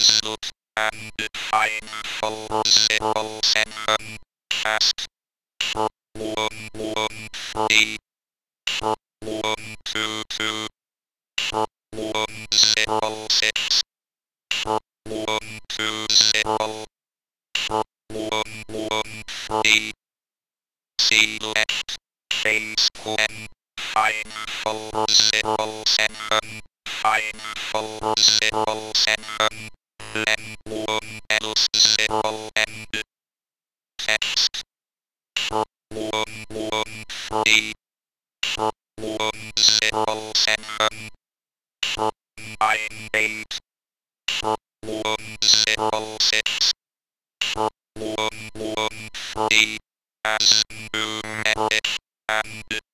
look and find for 07 fast for 113 for 122 for 106 for 120 for 113 select phase 1 find for 07 find for 07 then 1 else 0 and text for 113 for 107 for 98 for 106 for 113 as numeric and